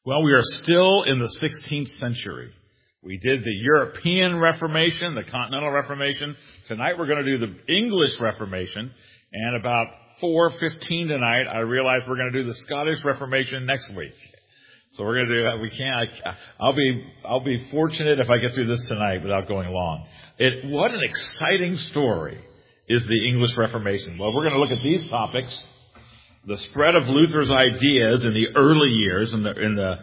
Well, we are still in the 16th century. We did the European Reformation, the Continental Reformation. Tonight we're going to do the English Reformation. And about 4:15 tonight, I realize we're going to do the Scottish Reformation next week. So we're going to do that. We can't. I'll be fortunate if I get through this tonight without going long. What an exciting story is the English Reformation. Well, we're going to look at these topics: the spread of Luther's ideas in the early years, in the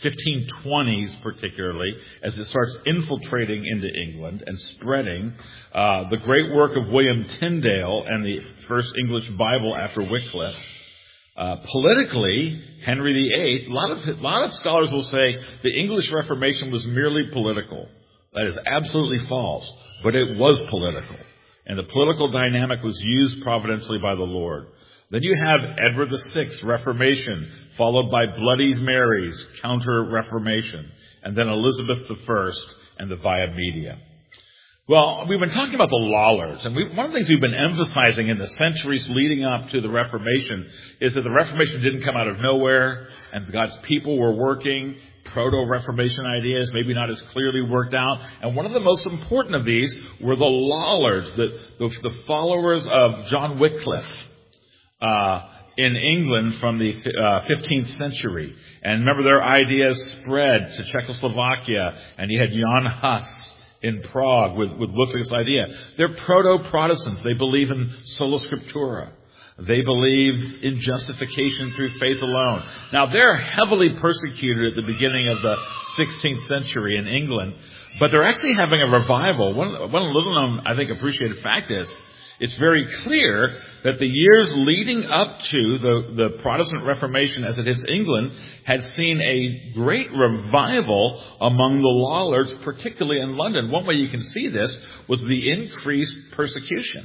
1520s particularly, as it starts infiltrating into England and spreading, the great work of William Tyndale and the first English Bible after Wycliffe. Politically, Henry VIII, a lot of scholars will say the English Reformation was merely political. That is absolutely false, but it was political. And the political dynamic was used providentially by the Lord. Then you have Edward VI, Reformation, followed by Bloody Mary's Counter-Reformation, and then Elizabeth I and the Via Media. Well, we've been talking about the Lollards, and one of the things we've been emphasizing in the centuries leading up to the Reformation is that the Reformation didn't come out of nowhere, and God's people were working proto-Reformation ideas, maybe not as clearly worked out. And one of the most important of these were the Lollards, the followers of John Wycliffe in England from the 15th century. And remember, their ideas spread to Czechoslovakia, and you had Jan Hus in Prague with Wycliffe's idea. They're proto-Protestants. They believe in sola scriptura. They believe in justification through faith alone. Now, they're heavily persecuted at the beginning of the 16th century in England, but they're actually having a revival. One little known, I think, appreciated fact is, it's very clear that the years leading up to the Protestant Reformation as it hits England had seen a great revival among the Lollards, particularly in London. One way you can see this was the increased persecution.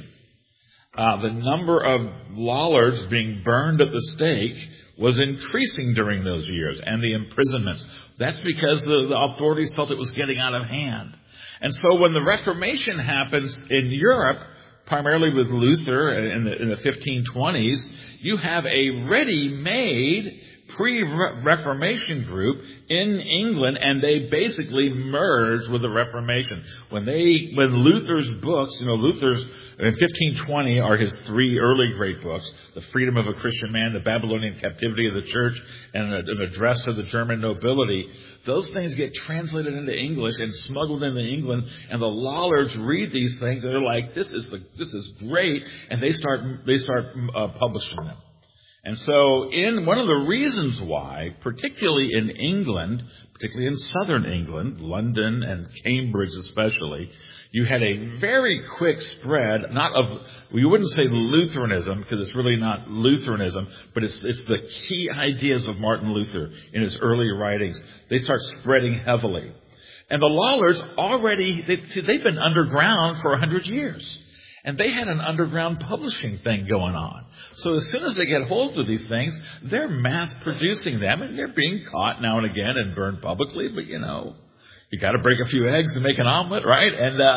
The number of Lollards being burned at the stake was increasing during those years, and the imprisonments. That's because the authorities felt it was getting out of hand. And so when the Reformation happens in Europe, primarily with Luther in the 1520s, you have a ready-made pre-Reformation group in England, and they basically merged with the Reformation. When Luther's books, Luther's in 1520 are his three early great books: The Freedom of a Christian Man, The Babylonian Captivity of the Church, and an Address to the German Nobility. Those things get translated into English and smuggled into England, and the Lollards read these things and they're like, "This is great," and they start publishing them. And so, one of the reasons why, particularly in England, particularly in southern England, London and Cambridge especially, you had a very quick spread, we wouldn't say Lutheranism, because it's really not Lutheranism, but it's the key ideas of Martin Luther in his early writings. They start spreading heavily. And the Lollards they've been underground for 100 years. And they had an underground publishing thing going on. So as soon as they get hold of these things, they're mass producing them, and they're being caught now and again and burned publicly, but you got to break a few eggs to make an omelet, right?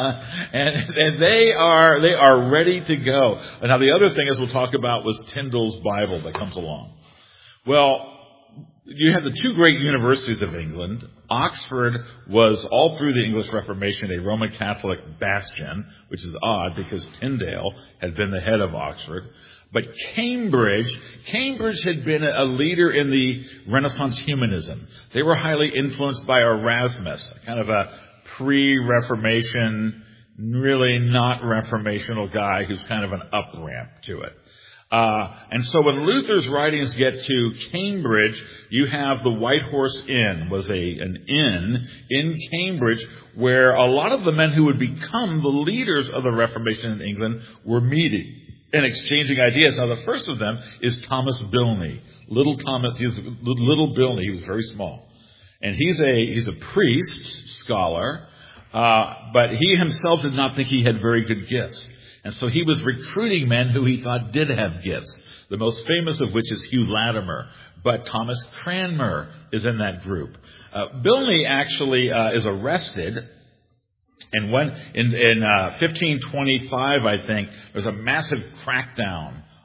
And they are ready to go. And now the other thing, as we'll talk about, was Tyndale's Bible that comes along. Well, you have the two great universities of England. Oxford was, all through the English Reformation, a Roman Catholic bastion, which is odd because Tyndale had been the head of Oxford. But Cambridge had been a leader in the Renaissance humanism. They were highly influenced by Erasmus, kind of a pre-Reformation, really not reformational guy who's kind of an up-ramp to it. And so when Luther's writings get to Cambridge, you have the White Horse Inn, was an inn in Cambridge where a lot of the men who would become the leaders of the Reformation in England were meeting and exchanging ideas. Now, the first of them is Thomas Bilney. Little Bilney, he was very small. And he's a priest, scholar, but he himself did not think he had very good gifts. And so he was recruiting men who he thought did have gifts, the most famous of which is Hugh Latimer. But Thomas Cranmer is in that group. Bilney actually is arrested, and when in 1525, I think, there's a massive crackdown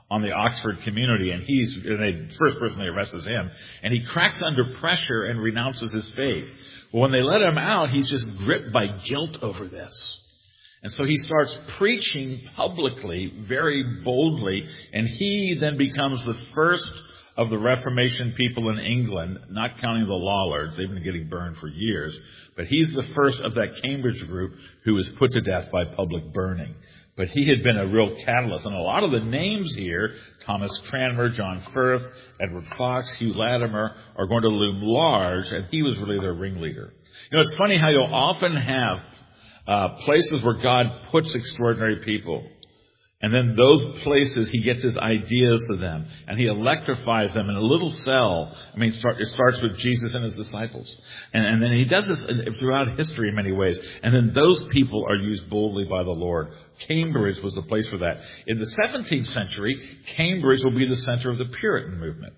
on the Oxford community, and the first person they arrest is him, and he cracks under pressure and renounces his faith. But when they let him out, he's just gripped by guilt over this. And so he starts preaching publicly, very boldly, and he then becomes the first of the Reformation people in England, not counting the Lollards. They've been getting burned for years. But he's the first of that Cambridge group who was put to death by public burning. But he had been a real catalyst. And a lot of the names here, Thomas Cranmer, John Firth, Edward Fox, Hugh Latimer, are going to loom large, and he was really their ringleader. You know, it's funny how you'll often have places where God puts extraordinary people. And then those places, he gets his ideas to them, and he electrifies them in a little cell. I mean, it starts with Jesus and his disciples. And then he does this throughout history in many ways. And then those people are used boldly by the Lord. Cambridge was the place for that. In the 17th century, Cambridge will be the center of the Puritan movement.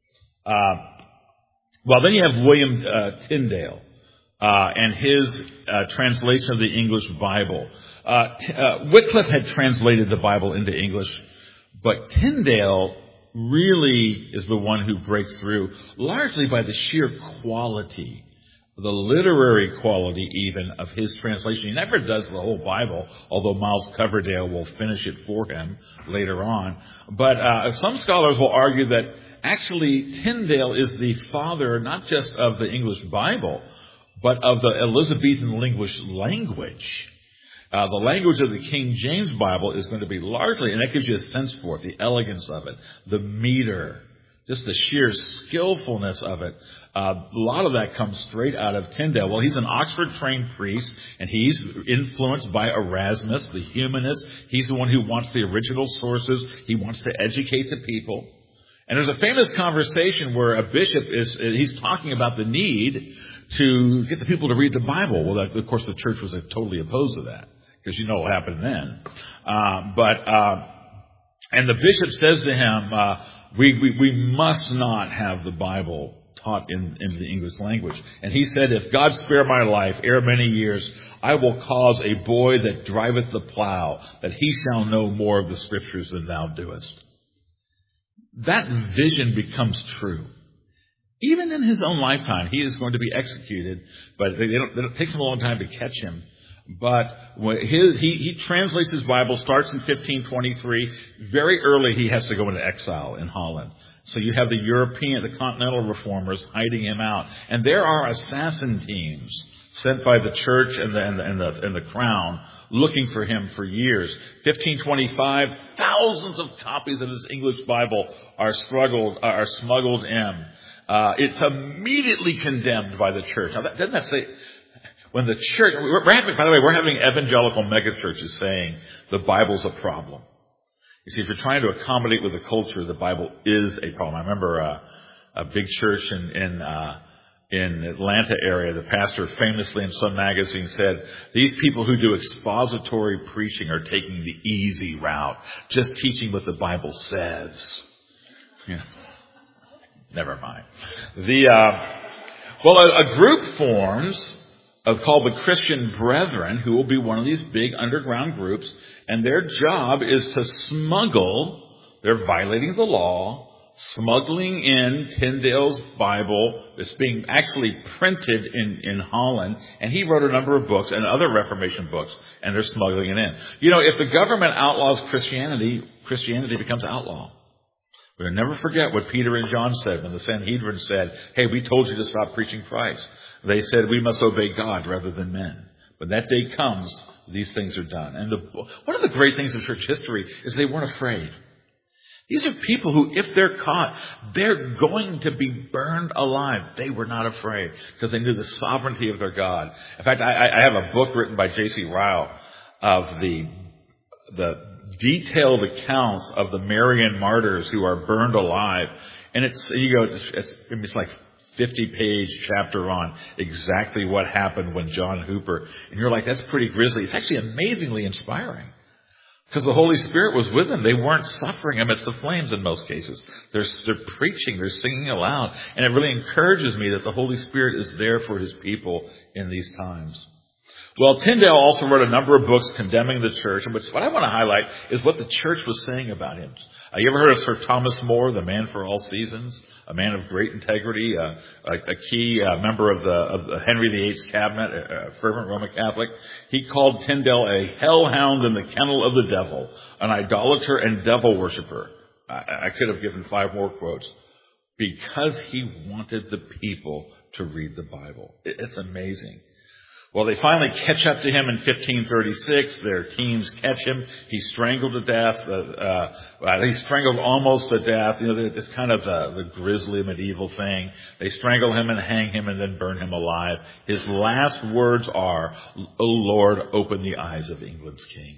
Then you have William Tyndale and his translation of the English Bible. Wycliffe had translated the Bible into English, but Tyndale really is the one who breaks through, largely by the sheer quality, the literary quality even, of his translation. He never does the whole Bible, although Miles Coverdale will finish it for him later on. But some scholars will argue that actually Tyndale is the father not just of the English Bible, but of the Elizabethan language. The language of the King James Bible is going to be largely, and that gives you a sense for it, the elegance of it, the meter, just the sheer skillfulness of it. A lot of that comes straight out of Tyndale. Well, he's an Oxford-trained priest, and he's influenced by Erasmus, the humanist. He's the one who wants the original sources. He wants to educate the people. And there's a famous conversation where a bishop he's talking about the need to get the people to read the Bible. Well, of course, the church was totally opposed to that, because you know what happened then. And the bishop says to him, we must not have the Bible taught in the English language. And he said, if God spare my life, ere many years, I will cause a boy that driveth the plow, that he shall know more of the Scriptures than thou doest. That vision becomes true. Even in his own lifetime, he is going to be executed, but it takes him a long time to catch him. But he translates his Bible, starts in 1523. Very early, he has to go into exile in Holland. So you have the continental reformers hiding him out. And there are assassin teams sent by the church and the crown looking for him for years. 1525, thousands of copies of his English Bible are smuggled in. It's immediately condemned by the church. Now, doesn't that say, when the church, by the way, we're having evangelical megachurches saying the Bible's a problem. You see, if you're trying to accommodate with the culture, the Bible is a problem. I remember a big church in Atlanta area, the pastor famously in Sun Magazine said, these people who do expository preaching are taking the easy route, just teaching what the Bible says. Yeah. Never mind. A group forms called the Christian Brethren, who will be one of these big underground groups, and their job is to smuggle, they're violating the law, smuggling in Tyndale's Bible that's being actually printed in Holland, and he wrote a number of books and other Reformation books, and they're smuggling it in. You know, if the government outlaws Christianity becomes outlaw. We'll never forget what Peter and John said when the Sanhedrin said, hey, we told you to stop preaching Christ. They said we must obey God rather than men. When that day comes, these things are done. And one of the great things of church history is they weren't afraid. These are people who, if they're caught, they're going to be burned alive. They were not afraid because they knew the sovereignty of their God. In fact, I have a book written by J.C. Ryle of the detailed accounts of the Marian martyrs who are burned alive. And it's like 50-page chapter on exactly what happened when John Hooper. And you're like, that's pretty grisly. It's actually amazingly inspiring. Because the Holy Spirit was with them. They weren't suffering amidst the flames in most cases. They're preaching, they're singing aloud. And it really encourages me that the Holy Spirit is there for His people in these times. Well, Tyndale also wrote a number of books condemning the church, and what I want to highlight is what the church was saying about him. You ever heard of Sir Thomas More, the man for all seasons? A man of great integrity, a key member of the Henry VIII's cabinet, a fervent Roman Catholic. He called Tyndale a hellhound in the kennel of the devil, an idolater and devil worshiper. I could have given 5 more quotes. Because he wanted the people to read the Bible. It's amazing. Well, they finally catch up to him in 1536. Their teams catch him. He's strangled to death. He's strangled almost to death. It's kind of the grisly medieval thing. They strangle him and hang him and then burn him alive. His last words are, "O Lord, open the eyes of England's king."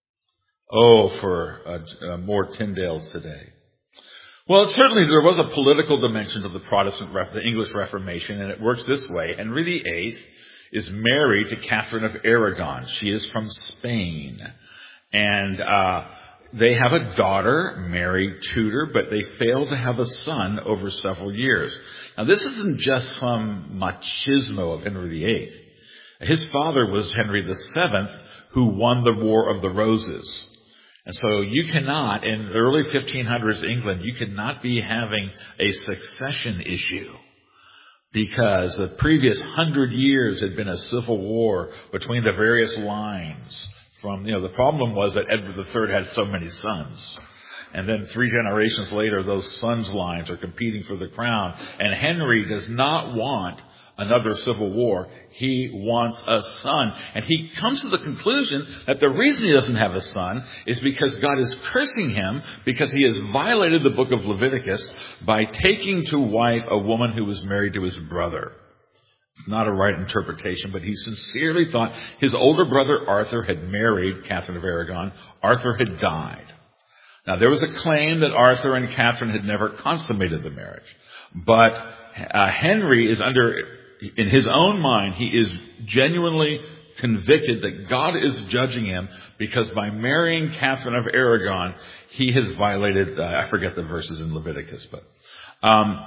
Oh, for more Tyndales today. Well, certainly there was a political dimension to the English Reformation, and it works this way. Henry VIII is married to Catherine of Aragon. She is from Spain. And they have a daughter, Mary Tudor, but they fail to have a son over several years. Now, this isn't just some machismo of Henry VIII. His father was Henry VII, who won the War of the Roses. And so you cannot, in early 1500s England, you cannot be having a succession issue, because the previous 100 years had been a civil war between the various lines. The problem was that Edward III had so many sons. And then 3 generations later, those sons' lines are competing for the crown. And Henry does not want another civil war. He wants a son. And he comes to the conclusion that the reason he doesn't have a son is because God is cursing him because he has violated the book of Leviticus by taking to wife a woman who was married to his brother. It's not a right interpretation, but he sincerely thought his older brother Arthur had married Catherine of Aragon. Arthur had died. Now, there was a claim that Arthur and Catherine had never consummated the marriage. But Henry is in his own mind, he is genuinely convicted that God is judging him because by marrying Catherine of Aragon, he has violated, I forget the verses in Leviticus, but I'm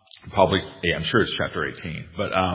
sure it's chapter 18.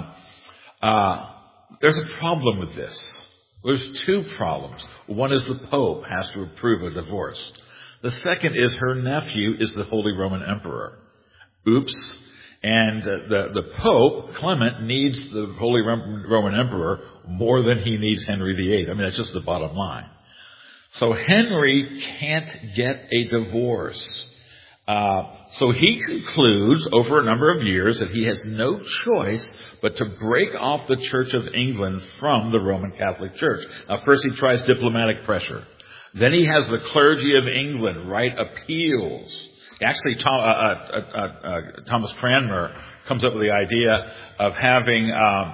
But there's a problem with this. There's 2 problems. One is the Pope has to approve a divorce. The second is her nephew is the Holy Roman Emperor. Oops. And the Pope, Clement, needs the Holy Roman Emperor more than he needs Henry VIII. I mean, that's just the bottom line. So Henry can't get a divorce. So he concludes over a number of years that he has no choice but to break off the Church of England from the Roman Catholic Church. Now, first he tries diplomatic pressure. Then he has the clergy of England write appeals. Actually, Thomas Cranmer comes up with the idea of having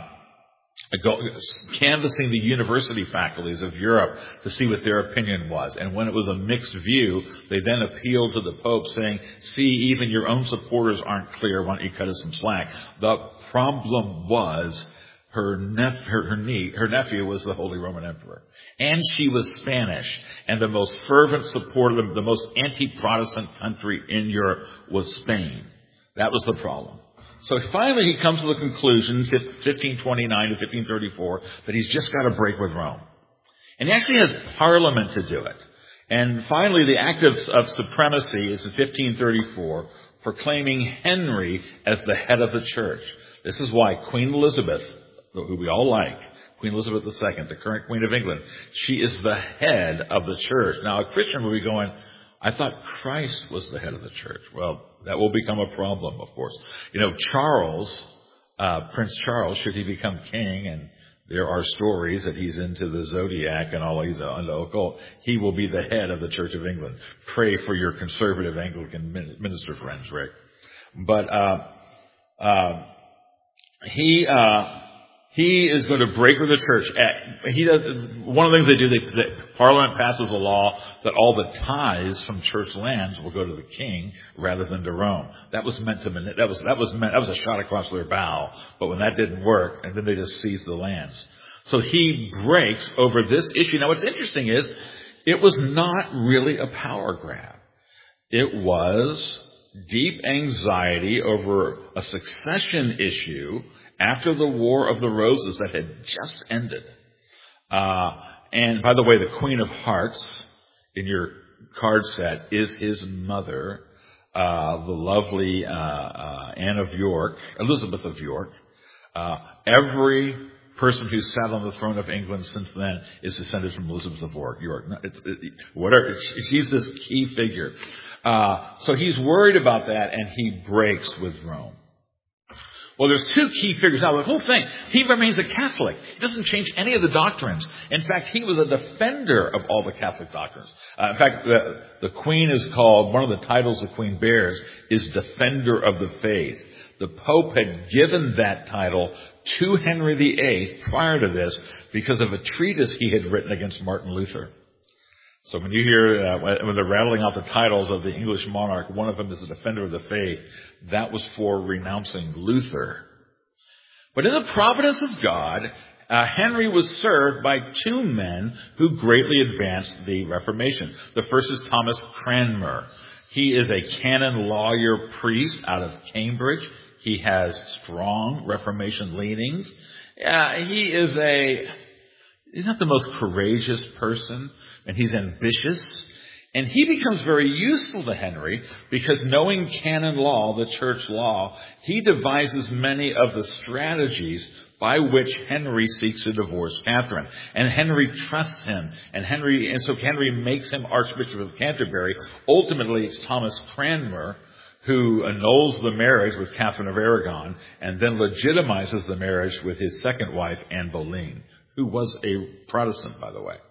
canvassing the university faculties of Europe to see what their opinion was. And when it was a mixed view, they then appealed to the Pope saying, "See, even your own supporters aren't clear. Why don't you cut us some slack?" The problem was her nephew was the Holy Roman Emperor. And she was Spanish. And the most fervent supporter, the most anti-Protestant country in Europe was Spain. That was the problem. So finally he comes to the conclusion, 1529 to 1534, that he's just got to break with Rome. And he actually has Parliament to do it. And finally the Act of Supremacy is in 1534, proclaiming Henry as the head of the church. This is why Queen Elizabeth, who we all like, Queen Elizabeth II, the current Queen of England, she is the head of the church. Now, a Christian will be going, "I thought Christ was the head of the church." Well, that will become a problem, of course. Charles, Prince Charles, should he become king, and there are stories that he's into the zodiac and all, he's into occult, he will be the head of the Church of England. Pray for your conservative Anglican minister friends, Rick. But he is going to break with the church. One of the things they do, Parliament passes a law that all the tithes from church lands will go to the king rather than to Rome. That was a shot across their bow. But when that didn't work, and then they just seized the lands. So he breaks over this issue. Now, what's interesting is it was not really a power grab. It was deep anxiety over a succession issue after the War of the Roses that had just ended. And by the way, the Queen of Hearts in your card set is his mother, the lovely Elizabeth of York. Every person who's sat on the throne of England since then is descended from Elizabeth of York. She's this key figure. So he's worried about that, and he breaks with Rome. Well, there's two key figures. Now, the whole thing, he remains a Catholic. He doesn't change any of the doctrines. In fact, he was a defender of all the Catholic doctrines. In fact, the Queen is called, one of the titles the Queen bears is Defender of the Faith. The Pope had given that title to Henry VIII prior to this because of a treatise he had written against Martin Luther. So when you hear, when they're rattling out the titles of the English monarch, one of them is a Defender of the Faith. That was for renouncing Luther. But in the providence of God, Henry was served by two men who greatly advanced the Reformation. The first is Thomas Cranmer. He is a canon lawyer priest out of Cambridge. He has strong Reformation leanings. He's not the most courageous person, and he's ambitious. And he becomes very useful to Henry because knowing canon law, the church law, he devises many of the strategies by which Henry seeks to divorce Catherine. And Henry trusts him. And so Henry makes him Archbishop of Canterbury. Ultimately, it's Thomas Cranmer who annuls the marriage with Catherine of Aragon and then legitimizes the marriage with his second wife, Anne Boleyn, who was a Protestant, by the way.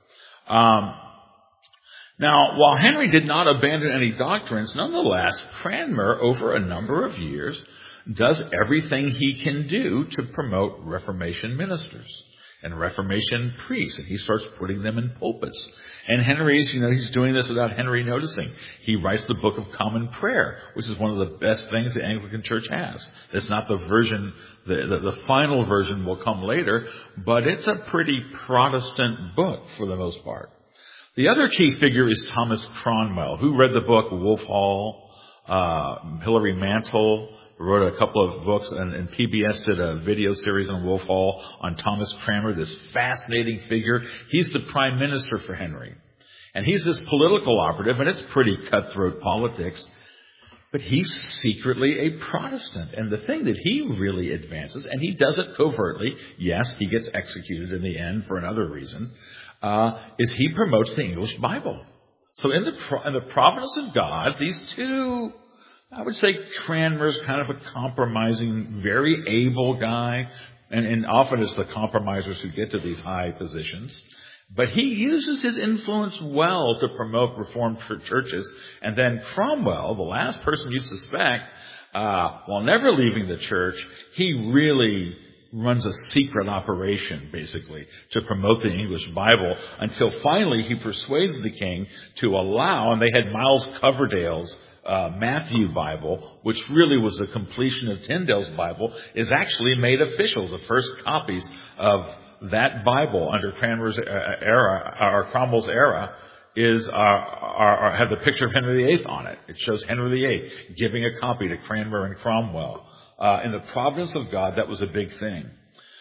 Now, while Henry did not abandon any doctrines, nonetheless, Cranmer, over a number of years, does everything he can do to promote Reformation ministers and Reformation priests, and he starts putting them in pulpits. And Henry's, he's doing this without Henry noticing. He writes the Book of Common Prayer, which is one of the best things the Anglican Church has. It's not the version, the final version will come later, but it's a pretty Protestant book for the most part. The other key figure is Thomas Cromwell, who read the book Wolf Hall, Hilary Mantel, wrote a couple of books, and PBS did a video series on Wolf Hall on Thomas Cranmer, this fascinating figure. He's the prime minister for Henry. And he's this political operative, and it's pretty cutthroat politics. But he's secretly a Protestant. And the thing that he really advances, and he does it covertly, yes, he gets executed in the end for another reason, is he promotes the English Bible. So in the providence of God, these two, I would say Cranmer's kind of a compromising, very able guy, and often it's the compromisers who get to these high positions. But he uses his influence well to promote Reformed churches. And then Cromwell, the last person you suspect, while never leaving the church, he really runs a secret operation, basically, to promote the English Bible until finally he persuades the king to allow, and they had Miles Coverdale's Matthew Bible, which really was the completion of Tyndale's Bible, is actually made official. The first copies of that Bible under Cranmer's era, or Cromwell's era, have the picture of Henry VIII on it. It shows Henry VIII giving a copy to Cranmer and Cromwell. In the providence of God, that was a big thing.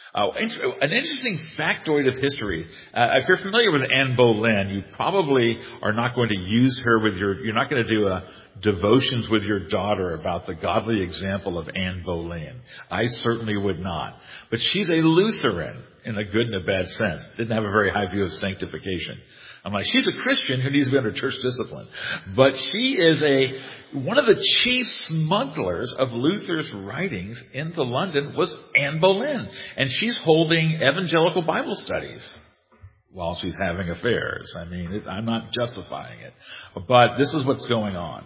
An interesting factoid of history. If you're familiar with Anne Boleyn, you probably are not going to use her you're not going to do devotions with your daughter about the godly example of Anne Boleyn. I certainly would not. But she's a Lutheran in a good and a bad sense. Didn't have a very high view of sanctification. I'm like, she's a Christian who needs to be under church discipline. But she is one of the chief smugglers of Luther's writings into London was Anne Boleyn. And she's holding evangelical Bible studies while she's having affairs. I mean, I'm not justifying it. But this is what's going on.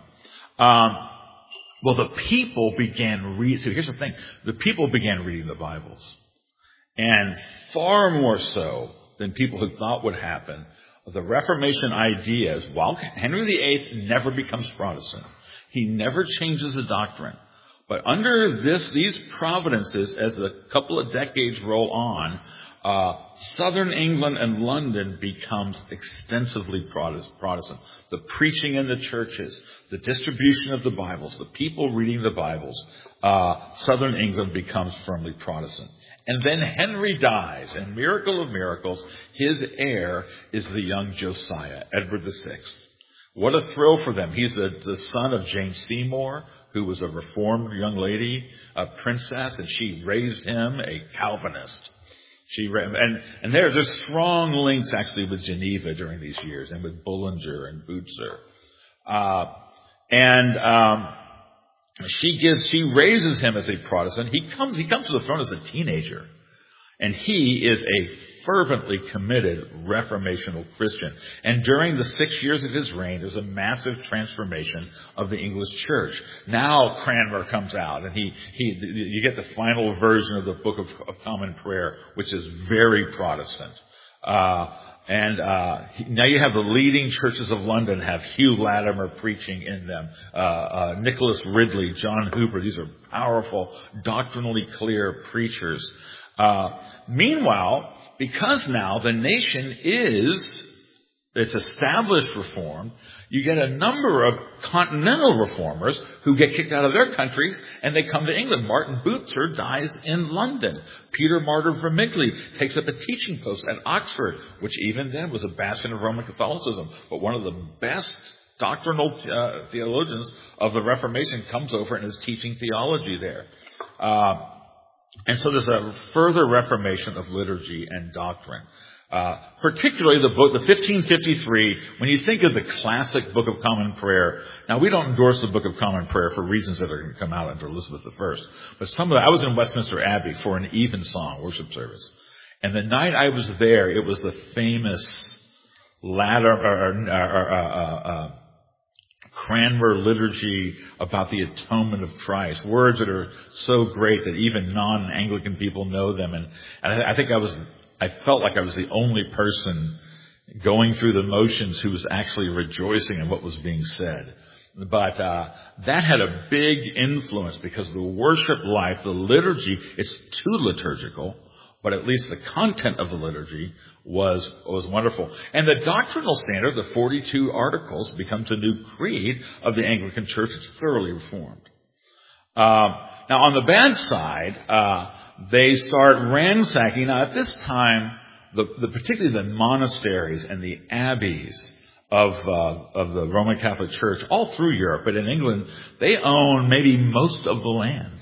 Well, the people began reading. So here's the thing. The people began reading the Bibles. And far more so than people who thought would happen, the Reformation ideas, while Henry VIII never becomes Protestant, he never changes the doctrine. But under these providences, as a couple of decades roll on, southern England and London becomes extensively Protestant. The preaching in the churches, the distribution of the Bibles, the people reading the Bibles, southern England becomes firmly Protestant. And then Henry dies, and miracle of miracles, his heir is the young Josiah, Edward VI. What a thrill for them. He's the son of Jane Seymour, who was a reformed young lady, a princess, and she raised him a Calvinist. And there's strong links actually with Geneva during these years, and with Bullinger and Butzer. She raises him as a Protestant. He comes to the throne as a teenager, and he is a fervently committed reformational Christian. And during the 6 years of his reign, there's a massive transformation of the English church. Now Cranmer comes out, and you get the final version of the Book of Common Prayer, which is very Protestant. Now you have the leading churches of London have Hugh Latimer preaching in them, Nicholas Ridley, John Hooper. These are powerful, doctrinally clear preachers. Meanwhile, because now the nation it's established reform, you get a number of continental reformers who get kicked out of their countries and they come to England. Martin Butzer dies in London. Peter Martyr Vermigli takes up a teaching post at Oxford, which even then was a bastion of Roman Catholicism. But one of the best doctrinal theologians of the Reformation comes over and is teaching theology there. And so there's a further reformation of liturgy and doctrine. Particularly the 1553, when you think of the classic Book of Common Prayer. Now, we don't endorse the Book of Common Prayer for reasons that are going to come out under Elizabeth I. But I was in Westminster Abbey for an evensong worship service. And the night I was there, it was the famous Cranmer liturgy about the atonement of Christ. Words that are so great that even non-Anglican people know them. And I think I felt like I was the only person going through the motions who was actually rejoicing in what was being said. But that had a big influence because the worship life, the liturgy, it's too liturgical, but at least the content of the liturgy was wonderful. And the doctrinal standard, the 42 Articles, becomes a new creed of the Anglican Church. It's thoroughly reformed. Now, on the bad side, they start ransacking. Now, at this time, particularly the monasteries and the abbeys of the Roman Catholic Church, all through Europe, but in England, they own maybe most of the land.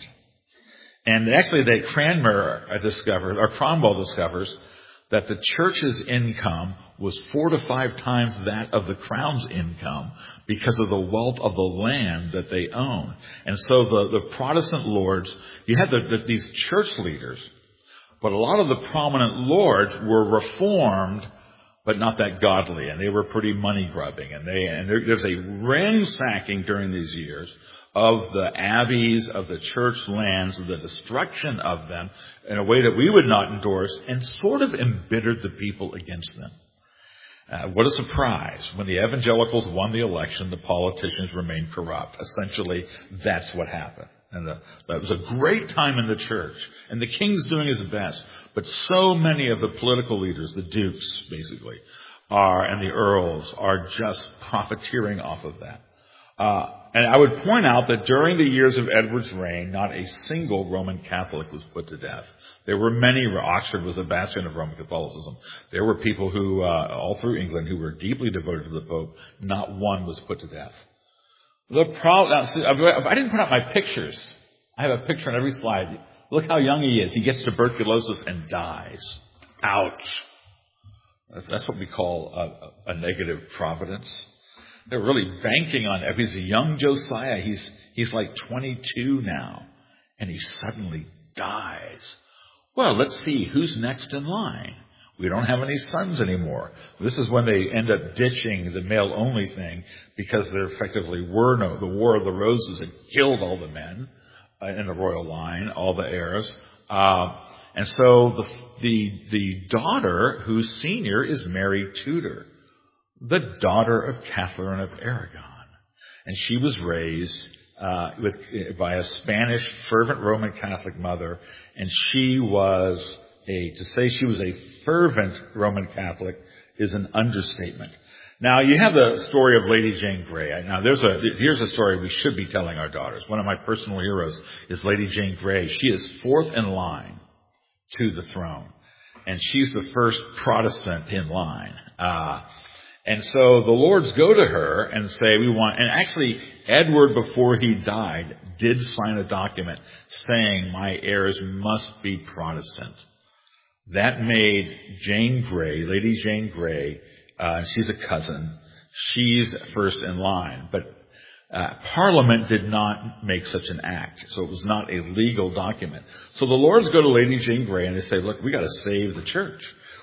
And actually, Cromwell discovers that the church's income was 4 to 5 times that of the crown's income because of the wealth of the land that they own. And so the Protestant lords, you had these church leaders, but a lot of the prominent lords were reformed, but not that godly, and they were pretty money grubbing. And there's a ransacking during these years of the abbeys, of the church lands, the destruction of them in a way that we would not endorse, and sort of embittered the people against them. What a surprise. When the evangelicals won the election, the politicians remained corrupt. Essentially, that's what happened. And that was a great time in the church. And the king's doing his best. But so many of the political leaders, the dukes, basically, and the earls, are just profiteering off of that. And I would point out that during the years of Edward's reign, not a single Roman Catholic was put to death. There were many. Oxford was a bastion of Roman Catholicism. There were people who, all through England, who were deeply devoted to the Pope. Not one was put to death. I didn't put out my pictures. I have a picture on every slide. Look how young he is. He gets tuberculosis and dies. Ouch. That's what we call a negative providence. They're really banking on it. He's a young Josiah. He's like 22 now. And he suddenly dies. Well, let's see who's next in line. We don't have any sons anymore. This is when they end up ditching the male-only thing because there effectively were the War of the Roses had killed all the men in the royal line, all the heirs. And so the daughter, who's senior, is Mary Tudor, the daughter of Catherine of Aragon. And she was raised by a Spanish fervent Roman Catholic mother, and to say she was a fervent Roman Catholic is an understatement. Now, you have the story of Lady Jane Grey. Now, here's a story we should be telling our daughters. One of my personal heroes is Lady Jane Grey. She is fourth in line to the throne. And she's the first Protestant in line. And so the lords go to her and say, and actually Edward, before he died, did sign a document saying my heirs must be Protestant. That made Jane Grey, Lady Jane Grey, she's a cousin, she's first in line. But Parliament did not make such an act, so it was not a legal document. So the lords go to Lady Jane Grey and they say, look, we got to save the church.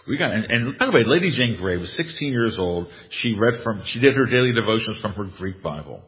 And by the way, Lady Jane Grey was 16 years old. She did her daily devotions from her Greek Bible.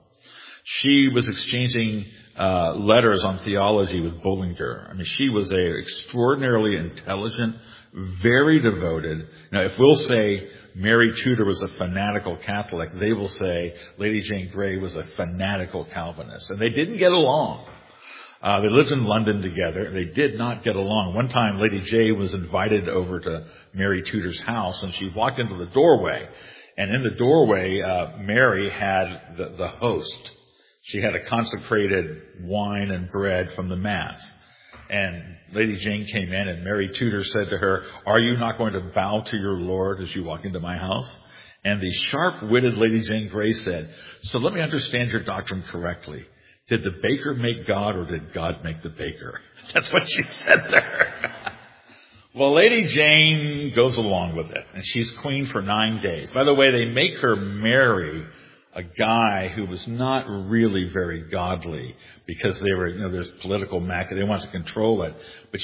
She was exchanging letters on theology with Bullinger. I mean, she was a extraordinarily intelligent, very devoted. Now, if we'll say Mary Tudor was a fanatical Catholic, they will say Lady Jane Grey was a fanatical Calvinist. And they didn't get along. They lived in London together. They did not get along. One time, Lady Jane was invited over to Mary Tudor's house, and she walked into the doorway. And in the doorway, Mary had the host. She had a consecrated wine and bread from the Mass. And Lady Jane came in, and Mary Tudor said to her, are you not going to bow to your Lord as you walk into my house? And the sharp-witted Lady Jane Grey said, so let me understand your doctrine correctly. Did the baker make God, or did God make the baker? That's what she said to her. Well, Lady Jane goes along with it, and she's queen for 9 days. By the way, they make her marry a guy who was not really very godly because they were, there's political they want to control it. But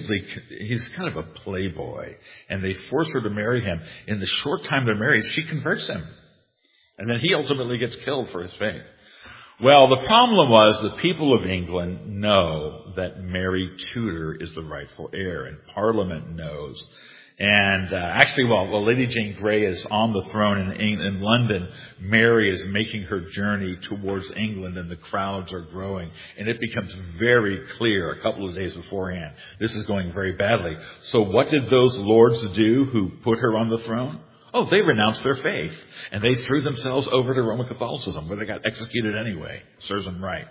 he's kind of a playboy, and they force her to marry him. In the short time they're married, she converts him. And then he ultimately gets killed for his faith. Well, the problem was the people of England know that Mary Tudor is the rightful heir, and Parliament knows. And actually, while Lady Jane Grey is on the throne in London, Mary is making her journey towards England, and the crowds are growing. And it becomes very clear a couple of days beforehand, this is going very badly. So what did those lords do who put her on the throne? Oh, they renounced their faith, and they threw themselves over to Roman Catholicism, where they got executed anyway. Serves them right.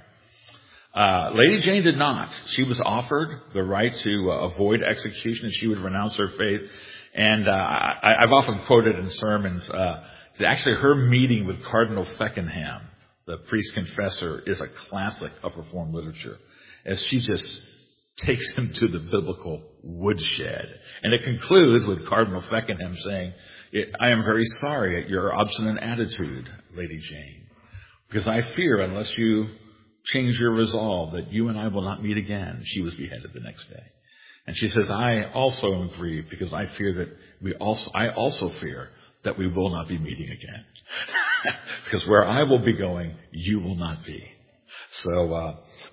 Lady Jane did not. She was offered the right to avoid execution, and she would renounce her faith. And I've often quoted in sermons that actually her meeting with Cardinal Feckenham, the priest confessor, is a classic of Reformed literature, as she just takes him to the biblical woodshed. And it concludes with Cardinal Feckenham saying, I am very sorry at your obstinate attitude, Lady Jane, because I fear unless you change your resolve that you and I will not meet again. She was beheaded the next day. And she says, I also am grieved because I fear that I also fear that we will not be meeting again. Because where I will be going, you will not be. So,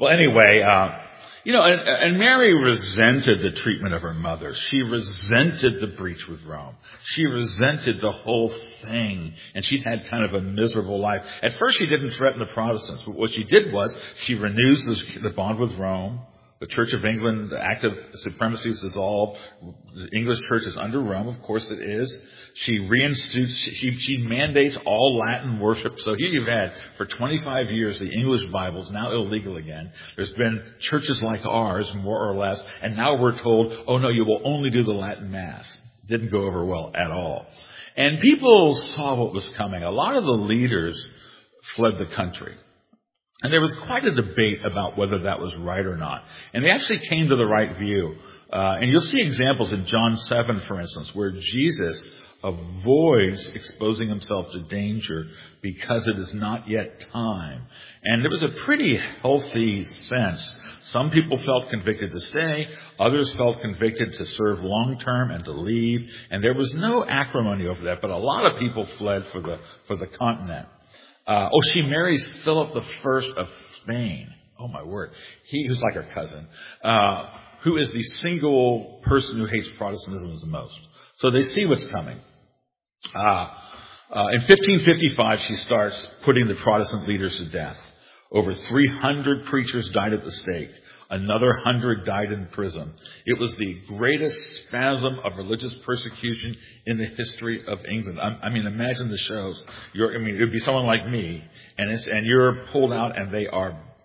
and Mary resented the treatment of her mother. She resented the breach with Rome. She resented the whole thing. And she'd had kind of a miserable life. At first, she didn't threaten the Protestants. But what she did was she renews the bond with Rome. The Church of England, the Act of Supremacy is dissolved. The English Church is under Rome. Of course it is. She reinstitutes, she mandates all Latin worship. So here you've had, for 25 years, the English Bible is now illegal again. There's been churches like ours, more or less, and now we're told, oh no, you will only do the Latin Mass. Didn't go over well at all. And people saw what was coming. A lot of the leaders fled the country. And there was quite a debate about whether that was right or not. And they actually came to the right view. And you'll see examples in John 7, for instance, where Jesus avoids exposing himself to danger because it is not yet time. And there was a pretty healthy sense. Some people felt convicted to stay. Others felt convicted to serve long term and to leave. And there was no acrimony over that. But a lot of people fled for the continent. She marries Philip I of Spain. Oh, my word. He who's like her cousin, who is the single person who hates Protestantism the most. So they see what's coming. In 1555, she starts putting the Protestant leaders to death. Over 300 preachers died at the stake. Another 100 died in prison. It was the greatest spasm of religious persecution in the history of England. I mean, imagine the shows. It would be someone like me, and you're pulled out, and they are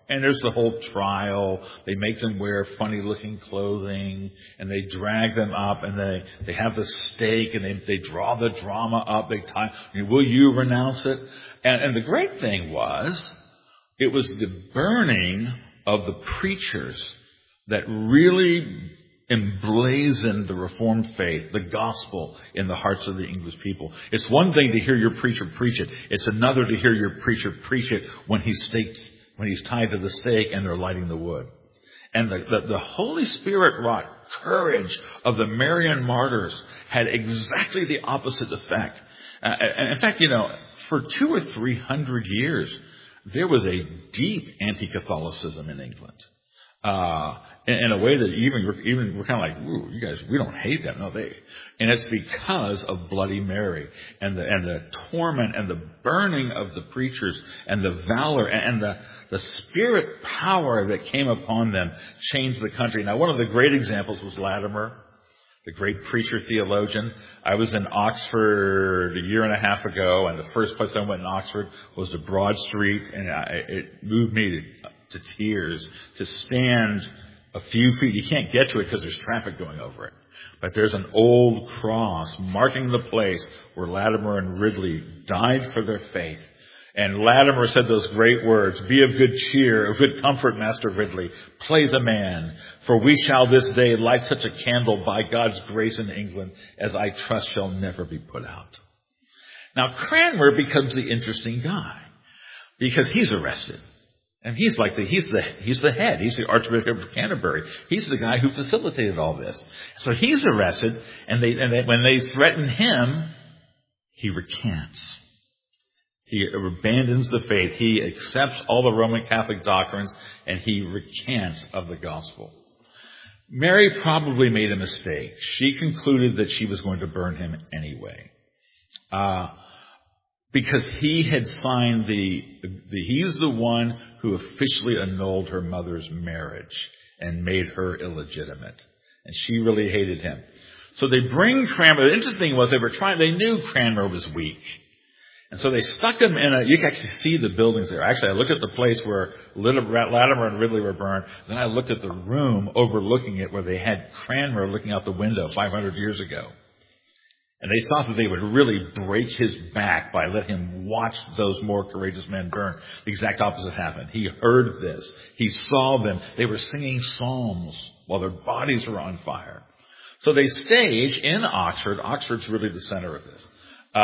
And there's the whole trial. They make them wear funny-looking clothing, and they drag them up, and they have the stake, and they draw the drama up. They tie, will you renounce it? And the great thing was, it was the burning of the preachers that really emblazoned the Reformed faith, the gospel, in the hearts of the English people. It's one thing to hear your preacher preach it. It's another to hear your preacher preach it when he's tied to the stake and they're lighting the wood. And the Holy Spirit wrought courage of the Marian martyrs had exactly the opposite effect. And in fact, for 200 or 300 years, there was a deep anti-Catholicism in England. In a way that even we're kind of like, ooh, you guys, we don't hate them. No, and it's because of Bloody Mary and the torment and the burning of the preachers and the valor and the spirit power that came upon them changed the country. Now, one of the great examples was Latimer, the great preacher theologian. I was in Oxford a year and a half ago, and the first place I went in Oxford was to Broad Street, and it moved me to tears to stand a few feet. You can't get to it because there's traffic going over it. But there's an old cross marking the place where Latimer and Ridley died for their faith. And Latimer said those great words, "Be of good cheer, of good comfort, Master Ridley. Play the man, for we shall this day light such a candle by God's grace in England as I trust shall never be put out." Now Cranmer becomes the interesting guy because he's arrested. And he's the head. He's the Archbishop of Canterbury. He's the guy who facilitated all this. So he's arrested, and when they threaten him, he recants. He abandons the faith. He accepts all the Roman Catholic doctrines, and he recants of the gospel. Mary probably made a mistake. She concluded that she was going to burn him anyway. Because he had signed he's the one who officially annulled her mother's marriage and made her illegitimate. And she really hated him. So they bring Cranmer. The interesting thing was they knew Cranmer was weak. And so they stuck him you can actually see the buildings there. Actually, I looked at the place where Latimer and Ridley were burned. Then I looked at the room overlooking it where they had Cranmer looking out the window 500 years ago. And they thought that they would really break his back by letting him watch those more courageous men burn. The exact opposite happened. He heard this. He saw them. They were singing psalms while their bodies were on fire. So they stage in Oxford. Oxford's really the center of this.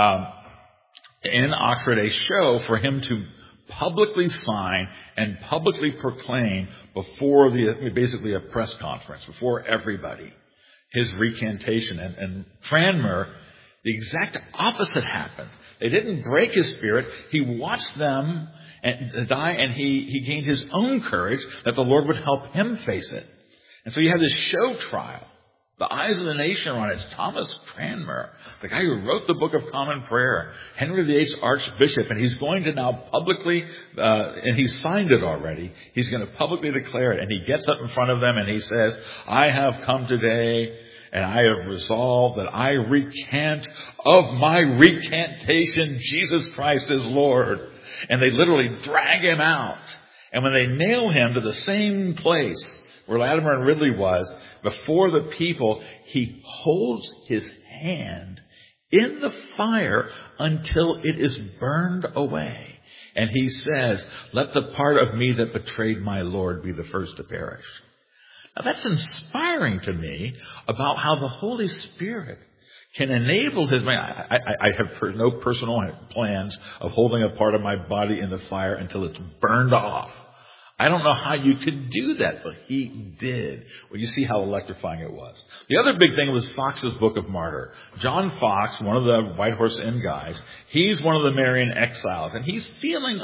In Oxford, a show for him to publicly sign and publicly proclaim before basically a press conference, before everybody, his recantation. And Cranmer, the exact opposite happened. They didn't break his spirit. He watched them die, and he gained his own courage that the Lord would help him face it. And so you have this show trial. The eyes of the nation are on it. It's Thomas Cranmer, the guy who wrote the Book of Common Prayer, Henry VIII's Archbishop, and he's going to now publicly, and he's signed it already, he's going to publicly declare it. And he gets up in front of them and he says, "I have come today and I have resolved that I recant of my recantation, Jesus Christ is Lord." And they literally drag him out. And when they nail him to the same place where Latimer and Ridley was, before the people, he holds his hand in the fire until it is burned away. And he says, "Let the part of me that betrayed my Lord be the first to perish." Now that's inspiring to me about how the Holy Spirit can enable his man. I have no personal plans of holding a part of my body in the fire until it's burned off. I don't know how you could do that, but he did. Well, you see how electrifying it was. The other big thing was Fox's Book of Martyr. John Fox, one of the White Horse Inn guys, he's one of the Marian exiles, and he's feeling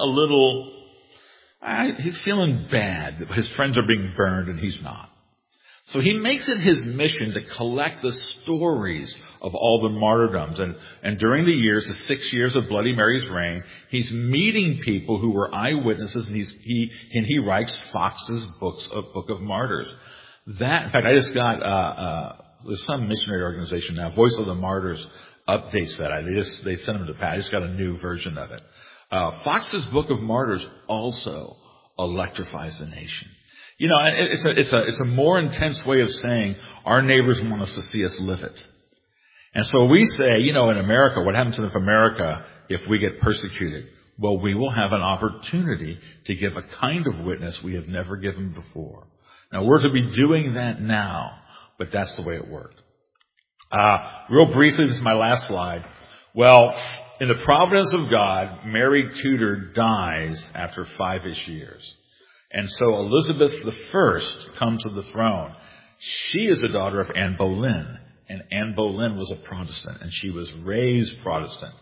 he's feeling bad that his friends are being burned and he's not. So he makes it his mission to collect the stories of all the martyrdoms. And during the 6 years of Bloody Mary's reign, he's meeting people who were eyewitnesses, and he writes Fox's Book of Martyrs. In fact, I just got, there's some missionary organization now, Voice of the Martyrs updates that. They sent them to Pat. I just got a new version of it. Fox's Book of Martyrs also electrifies the nation. You know, it's a more intense way of saying our neighbors want us to see us live it. And so we say, you know, in America, what happens in America if we get persecuted? Well, we will have an opportunity to give a kind of witness we have never given before. Now, we're to be doing that now, but that's the way it worked. Real briefly, this is my last slide. Well, in the providence of God, Mary Tudor dies after 5-ish years. And so Elizabeth I comes to the throne. She is the daughter of Anne Boleyn. And Anne Boleyn was a Protestant, and she was raised Protestant.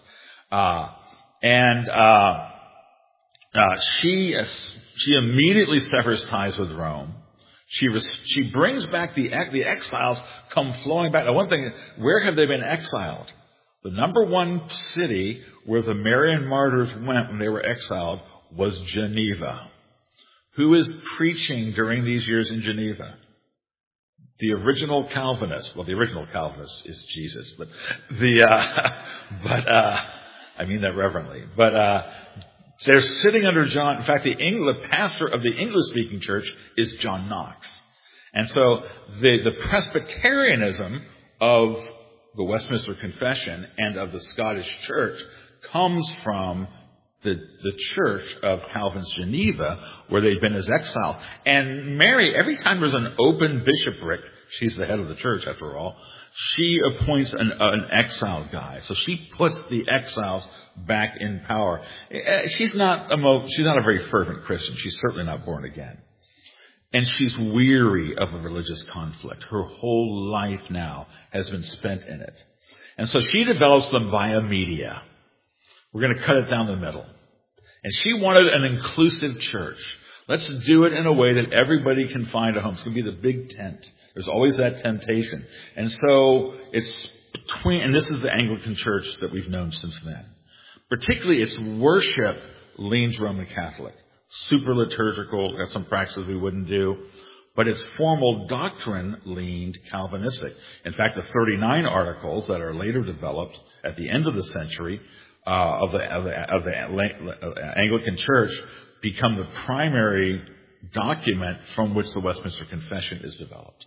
She immediately severs ties with Rome. She brings back the exiles come flowing back. Now, one thing, where have they been exiled? The number one city where the Marian martyrs went when they were exiled was Geneva. Who is preaching during these years in Geneva? The original Calvinist. Well, the original Calvinist is Jesus, but I mean that reverently. But they're sitting under John. In fact, the pastor of the English-speaking church is John Knox. And so the Presbyterianism of the Westminster Confession and of the Scottish Church comes from the church of Calvin's Geneva, where they've been as exile. And Mary, every time there's an open bishopric, she's the head of the church after all, she appoints an exiled guy. So she puts the exiles back in power. She's not a very fervent Christian. She's certainly not born again. And she's weary of a religious conflict. Her whole life now has been spent in it. And so she develops them via media. We're going to cut it down the middle. And she wanted an inclusive church. Let's do it in a way that everybody can find a home. It's going to be the big tent. There's always that temptation. And so it's and this is the Anglican church that we've known since then. Particularly its worship leans Roman Catholic. Super liturgical, got some practices we wouldn't do. But its formal doctrine leaned Calvinistic. In fact, the 39 articles that are later developed at the end of the century of the Anglican Church become the primary document from which the Westminster Confession is developed.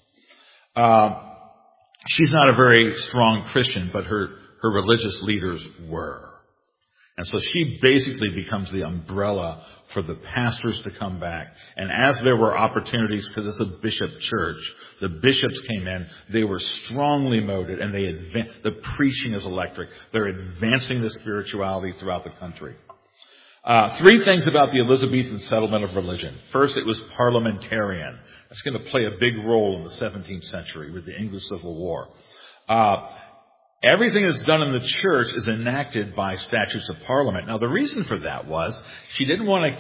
She's not a very strong Christian, but her religious leaders were. And so she basically becomes the umbrella for the pastors to come back. And as there were opportunities, because it's a bishop church, the bishops came in, they were strongly motivated, and the preaching is electric. They're advancing the spirituality throughout the country. 3 things about the Elizabethan settlement of religion. First, it was parliamentarian. That's going to play a big role in the 17th century with the English Civil War. Everything that's done in the church is enacted by statutes of Parliament. Now, the reason for that was she didn't want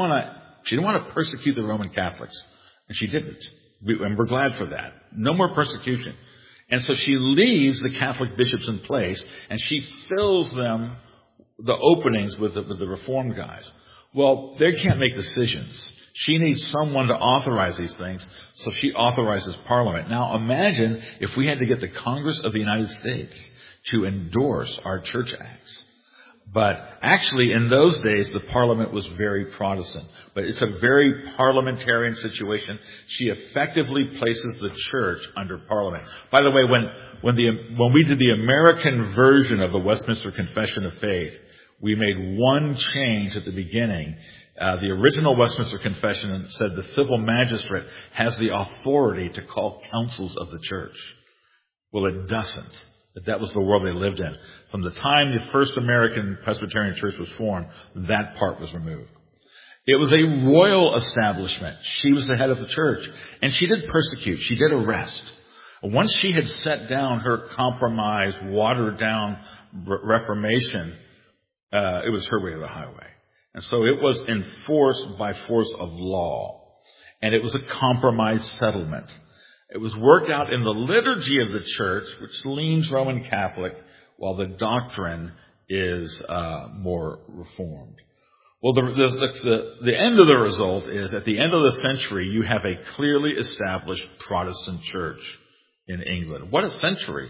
to persecute the Roman Catholics, and she didn't. And we're glad for that. No more persecution. And so she leaves the Catholic bishops in place, and she fills them the openings with the Reformed guys. Well, they can't make decisions. She needs someone to authorize these things, so she authorizes Parliament. Now imagine if we had to get the Congress of the United States to endorse our church acts. But actually, in those days, the Parliament was very Protestant. But it's a very parliamentarian situation. She effectively places the church under Parliament. By the way, when we did the American version of the Westminster Confession of Faith, we made one change at the beginning. The original Westminster Confession said the civil magistrate has the authority to call councils of the church. Well, it doesn't. But that was the world they lived in. From the time the first American Presbyterian Church was formed, that part was removed. It was a royal establishment. She was the head of the church. And she did persecute. She did arrest. Once she had set down her compromised, watered-down Reformation, it was her way or the highway. And so it was enforced by force of law. And it was a compromise settlement. It was worked out in the liturgy of the church, which leans Roman Catholic, while the doctrine is more Reformed. Well, the end of the result is, at the end of the century, you have a clearly established Protestant church in England. What a century!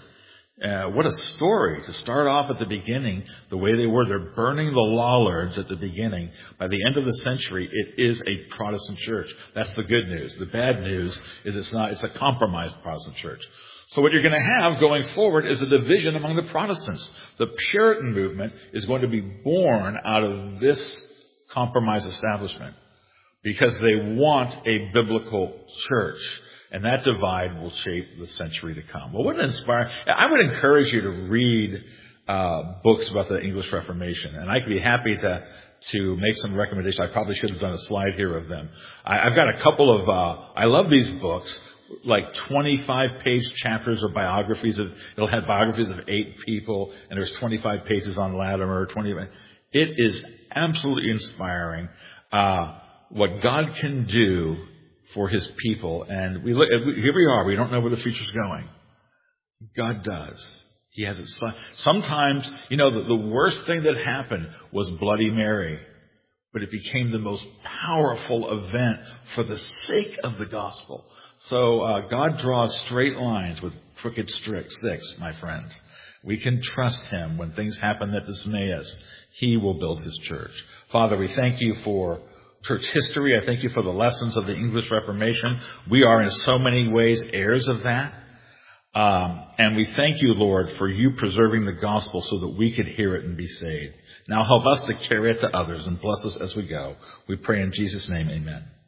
What a story to start off at the beginning the way they were. They're burning the Lollards at the beginning. By the end of the century, it is a Protestant church. That's the good news. The bad news is it's not. It's a compromised Protestant church. So what you're going to have going forward is a division among the Protestants. The Puritan movement is going to be born out of this compromised establishment because they want a biblical church. And that divide will shape the century to come. Well, wouldn't it inspire? I would encourage you to read books about the English Reformation. And I could be happy to make some recommendations. I probably should have done a slide here of them. I've got a couple of, I love these books, like 25-page chapters of biographies. It'll have biographies of 8 people, and there's 25 pages on Latimer. It is absolutely inspiring what God can do for his people. And we look, here we are. We don't know where the future's going. God does. He has it. Sometimes, the worst thing that happened was Bloody Mary, but it became the most powerful event for the sake of the gospel. So God draws straight lines with crooked sticks, my friends. We can trust him when things happen that dismay us. He will build his church. Father, we thank you for church history. I thank you for the lessons of the English Reformation. We are in so many ways heirs of that. And we thank you, Lord, for you preserving the gospel so that we could hear it and be saved. Now help us to carry it to others and bless us as we go. We pray in Jesus' name, amen.